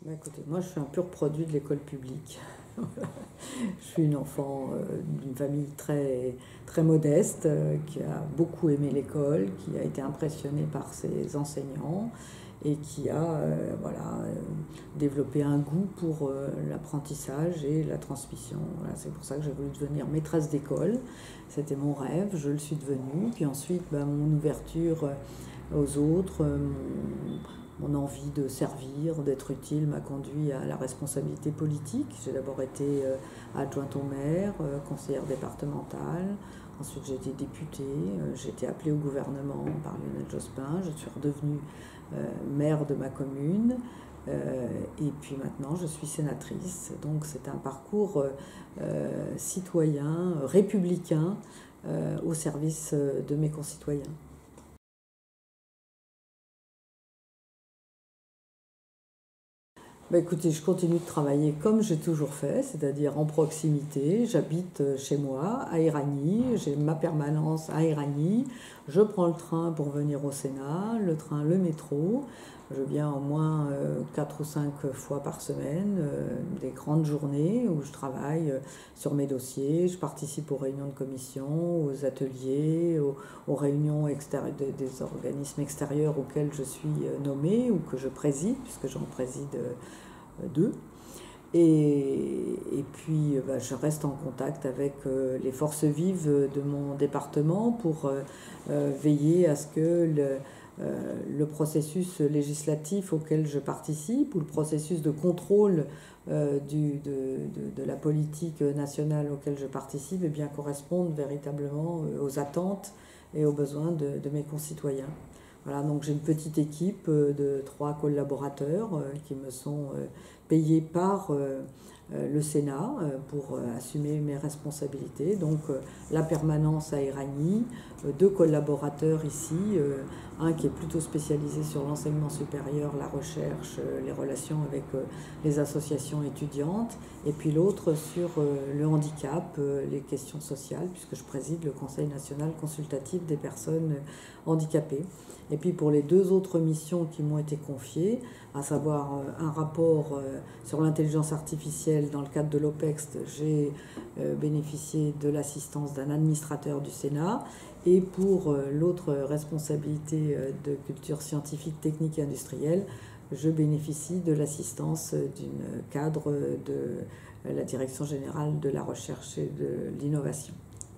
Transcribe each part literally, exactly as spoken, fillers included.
Bah, écoutez, moi je suis un pur produit de l'école publique. Je suis une enfant euh, d'une famille très, très modeste, euh, qui a beaucoup aimé l'école, qui a été impressionnée par ses enseignants et qui a euh, voilà, euh, développé un goût pour euh, l'apprentissage et la transmission. Voilà, c'est pour ça que j'ai voulu devenir maîtresse d'école. C'était mon rêve, je le suis devenue. Puis ensuite, bah, mon ouverture euh, aux autres, euh, mon, mon envie de servir, d'être utile m'a conduit à la responsabilité politique. J'ai d'abord été euh, adjointe au maire, euh, conseillère départementale. Ensuite, j'ai été députée. Euh, j'ai été appelée au gouvernement par Lionel Jospin. Je suis redevenue euh, maire de ma commune. Euh, et puis maintenant, je suis sénatrice. Donc, c'est un parcours euh, euh, citoyen, républicain, euh, au service euh, de mes concitoyens. Bah écoutez, je continue de travailler comme j'ai toujours fait, c'est-à-dire en proximité. J'habite euh, chez moi, à Éragny, j'ai ma permanence à Éragny. Je prends le train pour venir au Sénat, le train, le métro. Je viens au moins euh, quatre ou cinq fois par semaine, euh, des grandes journées où je travaille euh, sur mes dossiers. Je participe aux réunions de commission, aux ateliers, aux, aux réunions extérie- des, des organismes extérieurs auxquels je suis euh, nommée ou que je préside, puisque j'en préside euh, deux. Et, et puis, bah, je reste en contact avec euh, les forces vives de mon département pour euh, euh, veiller à ce que le, euh, le processus législatif auquel je participe ou le processus de contrôle euh, du, de, de, de la politique nationale auquel je participe eh bien, corresponde véritablement euh, aux attentes et aux besoins de, de mes concitoyens. Voilà, donc j'ai une petite équipe euh, de trois collaborateurs euh, qui me sont euh, payés par euh, euh, le Sénat euh, pour euh, assumer mes responsabilités. Donc euh, la permanence à Éragny, euh, deux collaborateurs ici, euh, un qui est plutôt spécialisé sur l'enseignement supérieur, la recherche, euh, les relations avec euh, les associations étudiantes, et puis l'autre sur euh, le handicap, euh, les questions sociales, puisque je préside le Conseil national consultatif des personnes handicapées. Et puis pour les deux autres missions qui m'ont été confiées, à savoir euh, un rapport euh, sur l'intelligence artificielle dans le cadre de l'OPEX, j'ai euh, bénéficié de l'assistance d'un administrateur du Sénat. Et pour euh, l'autre responsabilité euh, de culture scientifique, technique et industrielle, je bénéficie de l'assistance d'une cadre de la Direction générale de la recherche et de l'innovation.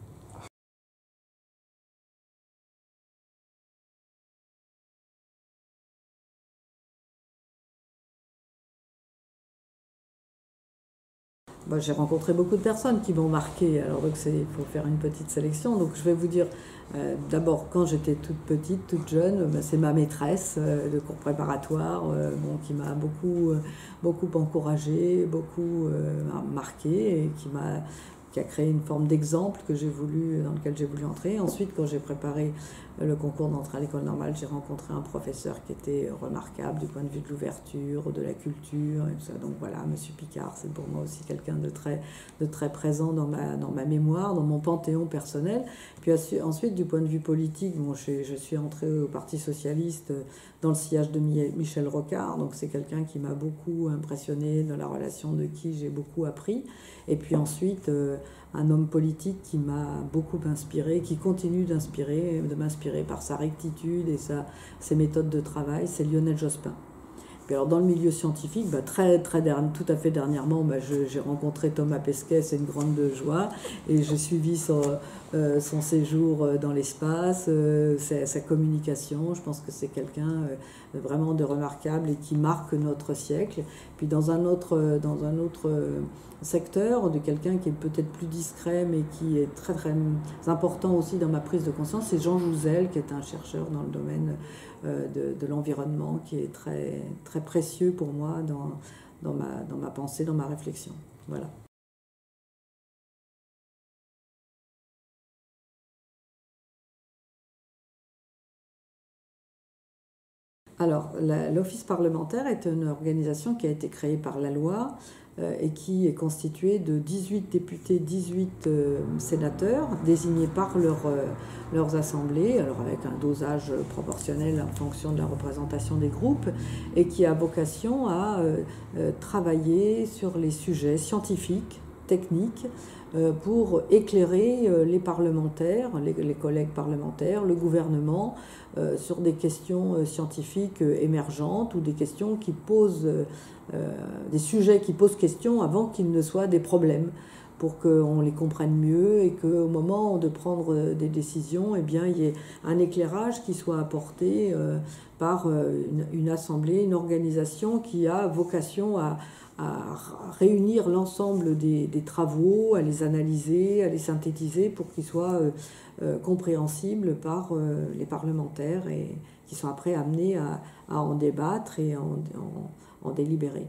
Moi, j'ai rencontré beaucoup de personnes qui m'ont marqué, alors donc il faut faire une petite sélection. Donc je vais vous dire, euh, d'abord quand j'étais toute petite, toute jeune, ben, c'est ma maîtresse euh, de cours préparatoire euh, bon, qui m'a beaucoup, euh, beaucoup encouragée, beaucoup euh, marqué et qui m'a qui a créé une forme d'exemple que j'ai voulu, dans lequel j'ai voulu entrer. Ensuite, quand j'ai préparé le concours d'entrée à l'école normale, j'ai rencontré un professeur qui était remarquable du point de vue de l'ouverture, de la culture, et tout ça. Donc voilà, Monsieur Picard, c'est pour moi aussi quelqu'un de très, de très présent dans ma, dans ma mémoire, dans mon panthéon personnel. Puis ensuite, du point de vue politique, bon, je, je suis entrée au Parti Socialiste dans le sillage de Michel Rocard, donc c'est quelqu'un qui m'a beaucoup impressionné, dans la relation de qui j'ai beaucoup appris. Et puis ensuite, euh, un homme politique qui m'a beaucoup inspiré, qui continue d'inspirer, de m'inspirer par sa rectitude et sa, ses méthodes de travail, c'est Lionel Jospin. Puis alors dans le milieu scientifique, bah, très, très dernier, tout à fait dernièrement, bah, je, j'ai rencontré Thomas Pesquet, c'est une grande joie, et j'ai suivi son, euh, son séjour dans l'espace, euh, sa, sa communication. Je pense que c'est quelqu'un euh, vraiment de remarquable et qui marque notre siècle. Puis dans un autre, dans un autre secteur, de quelqu'un qui est peut-être plus discret, mais qui est très très important aussi dans ma prise de conscience, c'est Jean Jouzel, qui est un chercheur dans le domaine euh, de, de l'environnement, qui est très, très précieux pour moi dans, dans, ma, dans ma pensée, dans ma réflexion. Voilà. Alors, la- l'Office parlementaire est une organisation qui a été créée par la loi euh, et qui est constitué de dix-huit députés, dix-huit euh, sénateurs désignés par leur, euh, leurs assemblées, alors avec un dosage proportionnel en fonction de la représentation des groupes, et qui a vocation à euh, euh, travailler sur les sujets scientifiques, techniques, euh, pour éclairer euh, les parlementaires, les, les collègues parlementaires, le gouvernement, euh, sur des questions euh, scientifiques euh, émergentes ou des questions qui posent, euh, des sujets qui posent question avant qu'ils ne soient des problèmes, pour qu'on les comprenne mieux et qu'au moment de prendre des décisions, eh bien, il y ait un éclairage qui soit apporté euh, par une, une assemblée, une organisation qui a vocation à, à réunir l'ensemble des, des travaux, à les analyser, à les synthétiser pour qu'ils soient euh, euh, compréhensibles par euh, les parlementaires et qui sont après amenés à, à en débattre et à en, en, en délibérer.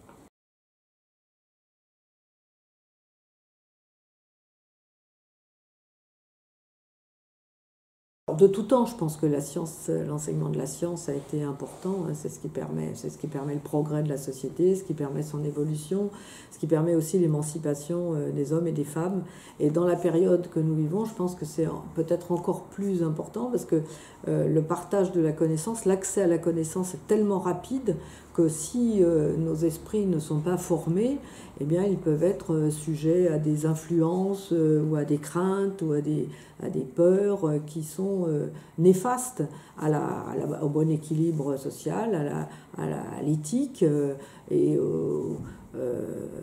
De tout temps, je pense que la science, l'enseignement de la science a été important. C'est ce qui permet, c'est ce qui permet le progrès de la société, ce qui permet son évolution, ce qui permet aussi l'émancipation des hommes et des femmes. Et dans la période que nous vivons, je pense que c'est peut-être encore plus important parce que le partage de la connaissance, l'accès à la connaissance est tellement rapide que si nos esprits ne sont pas formés, eh bien, ils peuvent être sujets à des influences ou à des craintes ou à des, à des peurs qui sont néfastes à la, à la, au bon équilibre social, à, la, à, la, à l'éthique et au, euh,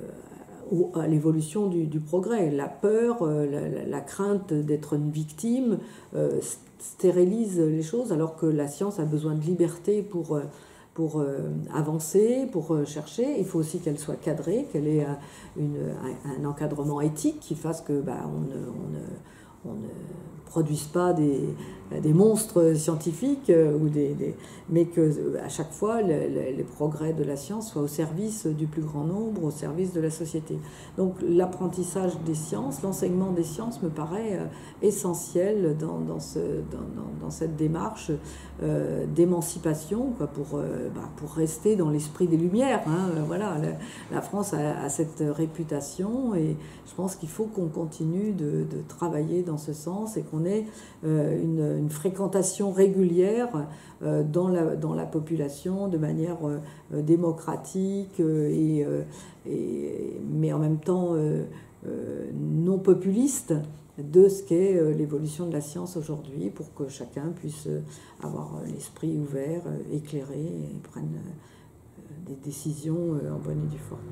à l'évolution du, du progrès. La peur, la, la crainte d'être une victime euh, stérilise les choses alors que la science a besoin de liberté pour... pour euh, avancer, pour euh, chercher. Il faut aussi qu'elle soit cadrée, qu'elle ait un, une, un, un encadrement éthique qui fasse que bah, on, ne, on, ne, on ne produise pas des, des monstres scientifiques, euh, ou des, des, mais qu'à chaque fois, le, le, les progrès de la science soient au service du plus grand nombre, au service de la société. Donc l'apprentissage des sciences, l'enseignement des sciences me paraît euh, essentiel dans, dans, ce, dans, dans, dans cette démarche euh, d'émancipation, quoi, pour, euh, bah, pour rester dans l'esprit des Lumières. Hein. Voilà, la, la France a, a cette réputation et je pense qu'il faut qu'on continue de, de travailler dans ce sens et qu'on ait euh, une, une fréquentation régulière euh, dans, la, dans la population de manière euh, démocratique euh, et, euh, et, mais en même temps euh, euh, non populiste de ce qu'est euh, l'évolution de la science aujourd'hui pour que chacun puisse euh, avoir l'esprit ouvert, euh, éclairé et prenne euh, des décisions euh, en bonne et due forme.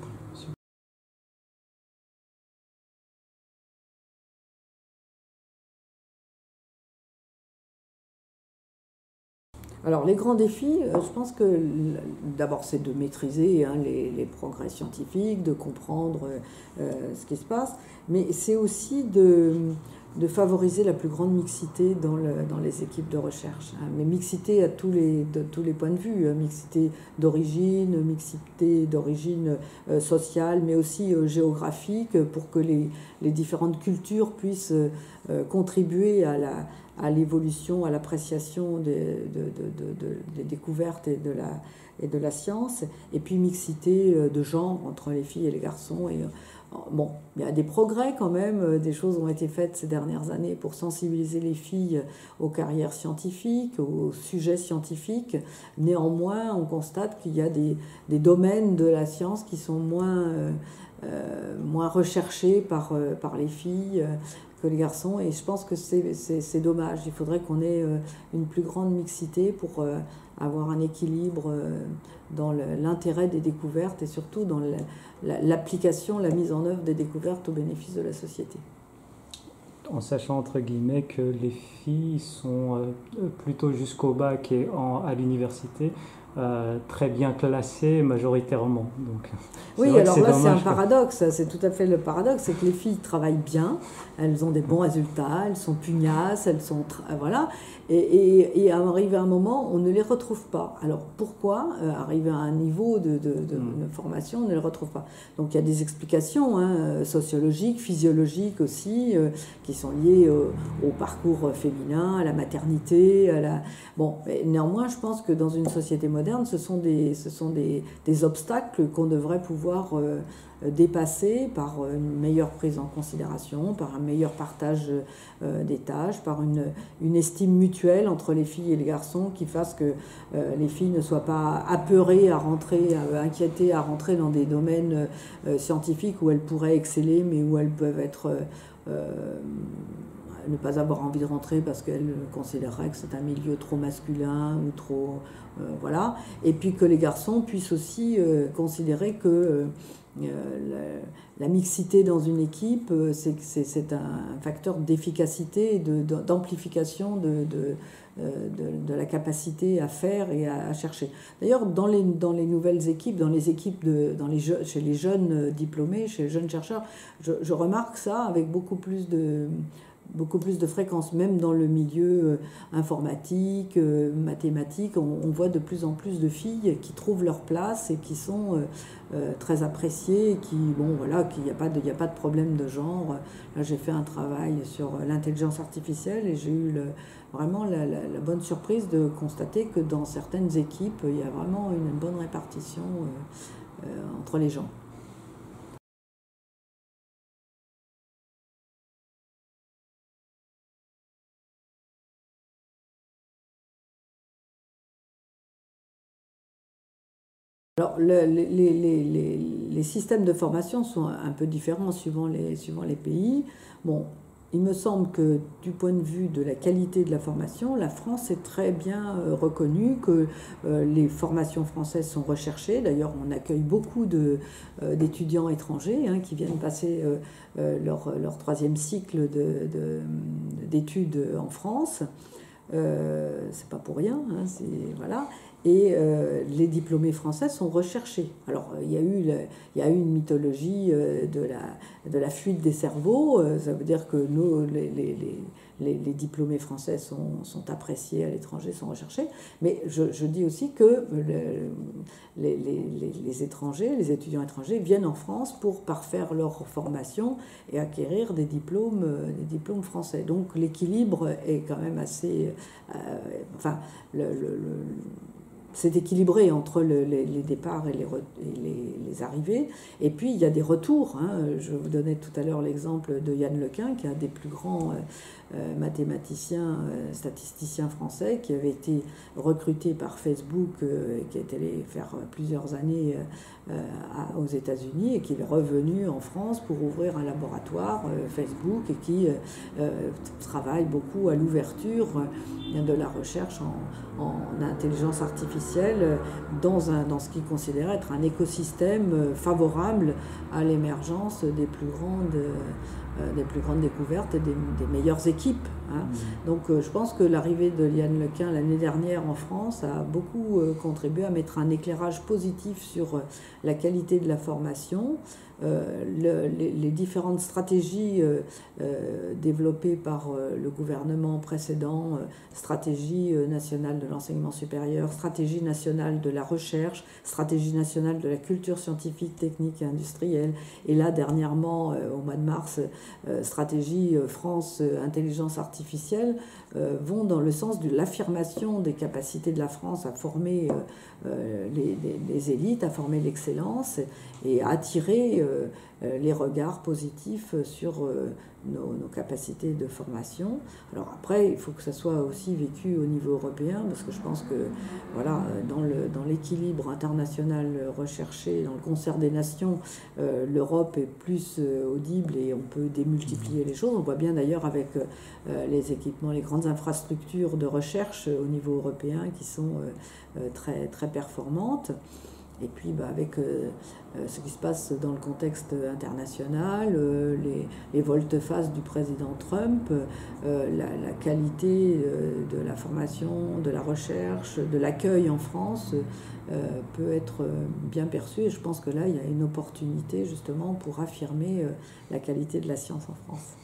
Alors les grands défis, je pense que d'abord c'est de maîtriser hein, les, les progrès scientifiques, de comprendre euh, ce qui se passe, mais c'est aussi de, de favoriser la plus grande mixité dans, le, dans les équipes de recherche. Hein, mais mixité à tous les, de tous les points de vue, hein, mixité d'origine, mixité d'origine euh, sociale, mais aussi euh, géographique, pour que les, les différentes cultures puissent euh, contribuer à la... à l'évolution, à l'appréciation des, de, de, de, de, des découvertes et de, la, et de la science, et puis mixité de genre entre les filles et les garçons. Et, bon, il y a des progrès quand même, des choses ont été faites ces dernières années pour sensibiliser les filles aux carrières scientifiques, aux sujets scientifiques. Néanmoins, on constate qu'il y a des, des domaines de la science qui sont moins, euh, moins recherchés par, par les filles que les garçons, et je pense que c'est, c'est, c'est dommage. Il faudrait qu'on ait euh, une plus grande mixité pour euh, avoir un équilibre euh, dans le, l'intérêt des découvertes et surtout dans le, la, l'application, la mise en œuvre des découvertes au bénéfice de la société. En sachant entre guillemets que les filles sont euh, plutôt jusqu'au bac et en, à l'université Euh, très bien classées majoritairement. Donc, oui, alors là, dommage, c'est un quoi. paradoxe, c'est tout à fait le paradoxe, c'est que les filles travaillent bien, elles ont des bons résultats, elles sont pugnaces, elles sont... Voilà, et, et, et arrivé à un moment, on ne les retrouve pas. Alors pourquoi euh, arriver à un niveau de, de, de, mm. de formation, on ne les retrouve pas? Donc il y a des explications hein, sociologiques, physiologiques aussi, euh, qui sont liées au, au parcours féminin, à la maternité, à la... Bon, mais néanmoins, je pense que dans une société moderne, moderne, ce sont des, ce sont des, des obstacles qu'on devrait pouvoir euh, dépasser par une meilleure prise en considération, par un meilleur partage euh, des tâches, par une, une estime mutuelle entre les filles et les garçons qui fasse que euh, les filles ne soient pas apeurées à rentrer, euh, inquiétées à rentrer dans des domaines euh, scientifiques où elles pourraient exceller, mais où elles peuvent être... Euh, ne pas avoir envie de rentrer parce qu'elle considérerait que c'est un milieu trop masculin ou trop... Euh, voilà. Et puis que les garçons puissent aussi euh, considérer que euh, la, la mixité dans une équipe, euh, c'est, c'est, c'est un facteur d'efficacité et de, de, d'amplification de, de, de, de la capacité à faire et à, à chercher. D'ailleurs, dans les, dans les nouvelles équipes, dans les équipes de, dans les je, chez les jeunes diplômés, chez les jeunes chercheurs, je, je remarque ça avec beaucoup plus de... beaucoup plus de fréquence, même dans le milieu informatique, mathématique, on, on voit de plus en plus de filles qui trouvent leur place et qui sont euh, euh, très appréciées, et qui, bon voilà, qu'il n'y a pas de, il n'y a pas de problème de genre. Là, j'ai fait un travail sur l'intelligence artificielle et j'ai eu le, vraiment la, la, la bonne surprise de constater que dans certaines équipes, il y a vraiment une bonne répartition euh, euh, entre les gens. Alors, le, les, les, les, les systèmes de formation sont un peu différents suivant les, suivant les pays. Bon, il me semble que du point de vue de la qualité de la formation, la France est très bien euh, reconnue, que euh, les formations françaises sont recherchées. D'ailleurs, on accueille beaucoup de, euh, d'étudiants étrangers hein, qui viennent passer euh, euh, leur, leur troisième cycle de, de, d'études en France. Euh, c'est pas pour rien, hein, c'est, voilà. Et euh, les diplômés français sont recherchés. Alors, il y a eu, le, il y a eu une mythologie euh, de, la, de la fuite des cerveaux. Euh, ça veut dire que nos, les, les, les, les diplômés français sont, sont appréciés à l'étranger, sont recherchés. Mais je, je dis aussi que le, les, les, les étrangers, les étudiants étrangers viennent en France pour parfaire leur formation et acquérir des diplômes, des diplômes français. Donc, l'équilibre est quand même assez... Euh, enfin, le... le, le c'est équilibré entre le, les, les départs et, les, et les, les arrivées. Et puis, il y a des retours. Hein. Je vous donnais tout à l'heure l'exemple de Yann Lequin, qui est un des plus grands euh, mathématiciens, euh, statisticiens français, qui avait été recruté par Facebook, euh, qui est allé faire plusieurs années euh, à, aux États-Unis, et qui est revenu en France pour ouvrir un laboratoire euh, Facebook, et qui euh, travaille beaucoup à l'ouverture de la recherche en, en intelligence artificielle dans, un, dans ce qu'il considère être un écosystème favorable à l'émergence des plus grandes, euh, des plus grandes découvertes et des, des meilleures équipes. Hein. Mmh. Donc euh, je pense que l'arrivée de Yann Lequin l'année dernière en France a beaucoup euh, contribué à mettre un éclairage positif sur euh, la qualité de la formation. Euh, le, les, les différentes stratégies euh, euh, développées par euh, le gouvernement précédent, euh, stratégie euh, nationale de l'enseignement supérieur, stratégie nationale de la recherche, stratégie nationale de la culture scientifique, technique et industrielle, et là dernièrement, euh, au mois de mars, euh, stratégie euh, France euh, intelligence artificielle, euh, vont dans le sens de l'affirmation des capacités de la France à former euh, euh, les, les, les élites, à former l'excellence et à attirer euh, les regards positifs sur euh, nos, nos capacités de formation. Alors après, il faut que ça soit aussi vécu au niveau européen, parce que je pense que voilà, dans, le, dans l'équilibre international recherché, dans le concert des nations, euh, l'Europe est plus euh, audible et on peut démultiplier les choses. On voit bien d'ailleurs avec euh, les équipements, les grandes infrastructures de recherche au niveau européen qui sont euh, très, très performantes. Et puis bah, avec euh, ce qui se passe dans le contexte international, euh, les, les volte-face du président Trump, euh, la, la qualité euh, de la formation, de la recherche, de l'accueil en France euh, peut être bien perçue. Et je pense que là, il y a une opportunité justement pour affirmer euh, la qualité de la science en France.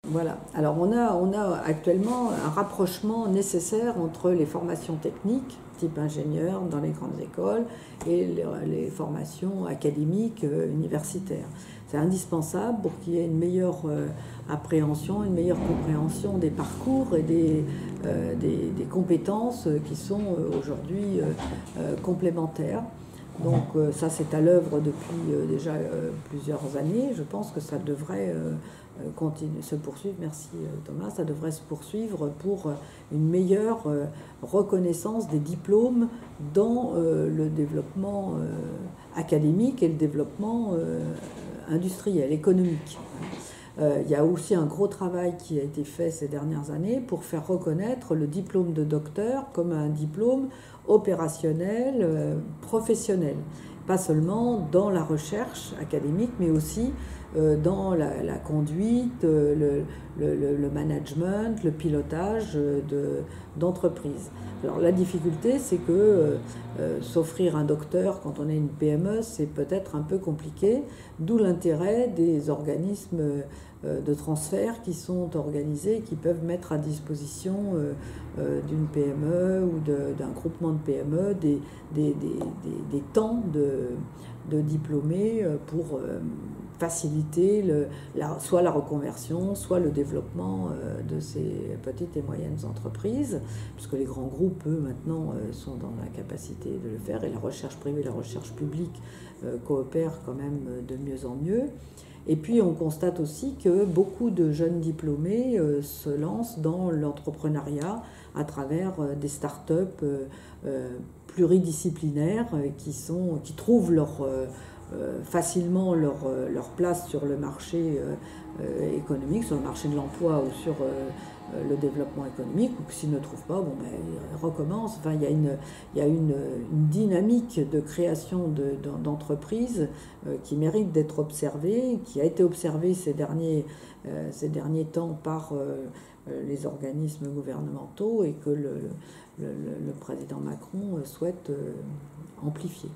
Voilà. Alors on a, on a actuellement un rapprochement nécessaire entre les formations techniques, type ingénieur dans les grandes écoles, et les, les formations académiques euh, universitaires. C'est indispensable pour qu'il y ait une meilleure euh, appréhension, une meilleure compréhension des parcours et des, euh, des, des compétences qui sont euh, aujourd'hui euh, euh, complémentaires. Donc euh, ça c'est à l'œuvre depuis euh, déjà euh, plusieurs années. Je pense que ça devrait euh, continuer, se poursuivre. Merci euh, Thomas. Ça devrait se poursuivre pour euh, une meilleure euh, reconnaissance des diplômes dans euh, le développement euh, académique et le développement euh, industriel, économique. Euh, il y a aussi un gros travail qui a été fait ces dernières années pour faire reconnaître le diplôme de docteur comme un diplôme opérationnel, euh, professionnel. Pas seulement dans la recherche académique, mais aussi euh, dans la, la conduite, euh, le, le, le management, le pilotage de, d'entreprise. Alors la difficulté, c'est que euh, euh, s'offrir un docteur quand on est une P M E, c'est peut-être un peu compliqué, d'où l'intérêt des organismes euh, de transfert qui sont organisés et qui peuvent mettre à disposition euh, euh, d'une P M E ou de, d'un groupement de P M E des, des, des, des, des temps de, de diplômés pour euh, faciliter le, la, soit la reconversion, soit le développement euh, de ces petites et moyennes entreprises, puisque les grands groupes, eux, maintenant, euh, sont dans la capacité de le faire, et la recherche privée et la recherche publique euh, coopèrent quand même de mieux en mieux. Et puis on constate aussi que beaucoup de jeunes diplômés euh, se lancent dans l'entrepreneuriat à travers euh, des start-up euh, euh, pluridisciplinaires euh, qui, sont, qui trouvent leur... Euh, Euh, facilement leur, euh, leur place sur le marché euh, euh, économique, sur le marché de l'emploi ou sur euh, le développement économique, ou que s'ils ne trouvent pas, bon, ben, ils recommencent. Enfin, il y a une, il y a une, une dynamique de création de, d'entreprises euh, qui mérite d'être observée, qui a été observée ces derniers, euh, ces derniers temps par euh, les organismes gouvernementaux et que le, le, le président Macron souhaite euh, amplifier.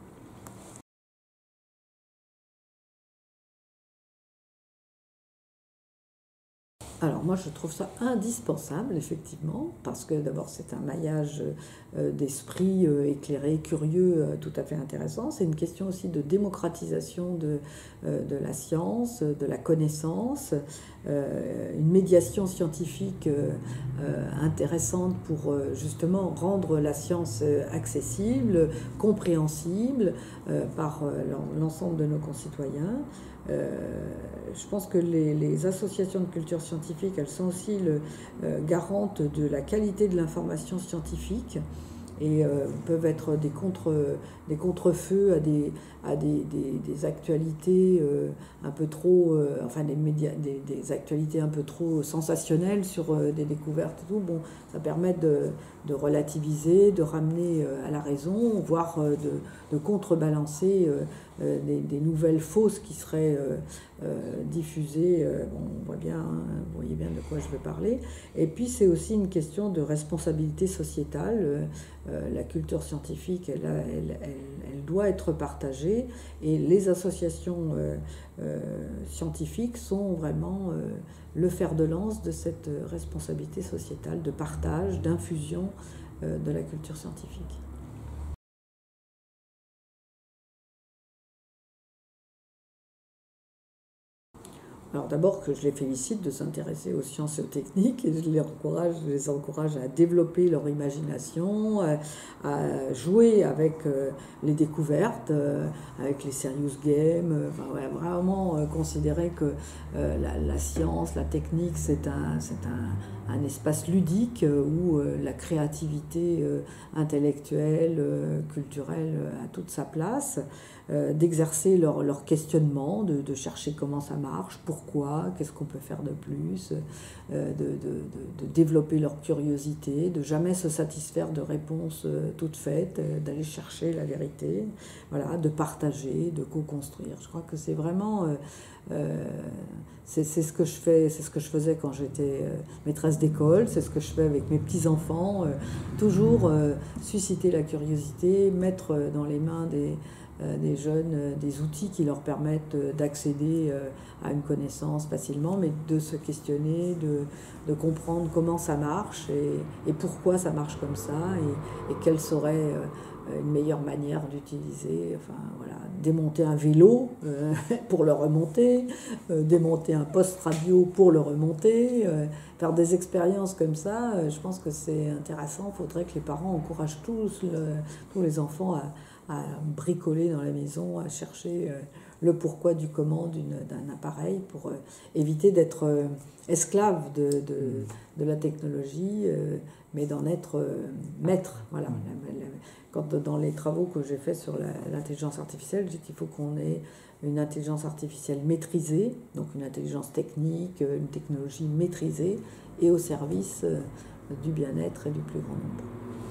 Alors moi je trouve ça indispensable effectivement, parce que d'abord c'est un maillage euh, d'esprit euh, éclairé, curieux, euh, tout à fait intéressant. C'est une question aussi de démocratisation de, euh, de la science, de la connaissance, euh, une médiation scientifique euh, euh, intéressante pour euh, justement rendre la science accessible, compréhensible euh, par euh, l'ensemble de nos concitoyens. Euh, je pense que les, les associations de culture scientifique, elles sont aussi le, euh, garantes de la qualité de l'information scientifique et euh, peuvent être des, contre, des contre-feux à des, à des, des, des actualités euh, un peu trop, euh, enfin des, médias, des, des actualités un peu trop sensationnelles sur euh, des découvertes et tout. Bon, ça permet de, de relativiser, de ramener euh, à la raison, voire euh, de, de contrebalancer euh, euh, des, des nouvelles fausses qui seraient euh, euh, diffusées. Euh, bon, on voit bien, hein, vous voyez bien de quoi je veux parler. Et puis c'est aussi une question de responsabilité sociétale. Euh, euh, la culture scientifique, elle, a, elle, elle, elle doit être partagée, et les associations euh, euh, scientifiques sont vraiment euh, le fer de lance de cette responsabilité sociétale, de partage, d'infusion euh, de la culture scientifique. Alors d'abord que je les félicite de s'intéresser aux sciences techniques, et je les encourage, je les encourage à développer leur imagination, à, à jouer avec euh, les découvertes, euh, avec les serious games, euh, enfin, ouais, vraiment euh, considérer que euh, la, la science, la technique, c'est un, c'est un, un espace ludique euh, où euh, la créativité euh, intellectuelle, euh, culturelle euh, a toute sa place. Euh, d'exercer leur, leur questionnement, de, de chercher comment ça marche, pourquoi, qu'est-ce qu'on peut faire de plus, euh, de, de, de, de développer leur curiosité, de jamais se satisfaire de réponses euh, toutes faites, euh, d'aller chercher la vérité, voilà, de partager, de co-construire. Je crois que c'est vraiment euh, euh, c'est, c'est ce que je fais, c'est ce que je faisais quand j'étais euh, maîtresse d'école, c'est ce que je fais avec mes petits-enfants, euh, toujours euh, susciter la curiosité, mettre dans les mains des, euh, des jeunes euh, des outils qui leur permettent euh, d'accéder euh, à une connaissance facilement, mais de se questionner, de, de comprendre comment ça marche et, et pourquoi ça marche comme ça et, et quelle serait euh, une meilleure manière d'utiliser, enfin voilà, démonter un vélo euh, pour le remonter, euh, démonter un poste radio pour le remonter, euh, faire des expériences comme ça, euh, je pense que c'est intéressant. Il faudrait que les parents encouragent tous, le, tous les enfants à, à bricoler dans la maison, à chercher euh, le pourquoi du comment d'une, d'un appareil pour euh, éviter d'être euh, esclave de, de, de la technologie, euh, mais d'en être euh, maître. Voilà. La, la, Quand dans les travaux que j'ai faits sur la, l'intelligence artificielle, je dis qu'il faut qu'on ait une intelligence artificielle maîtrisée, donc une intelligence technique, une technologie maîtrisée et au service du bien-être et du plus grand nombre.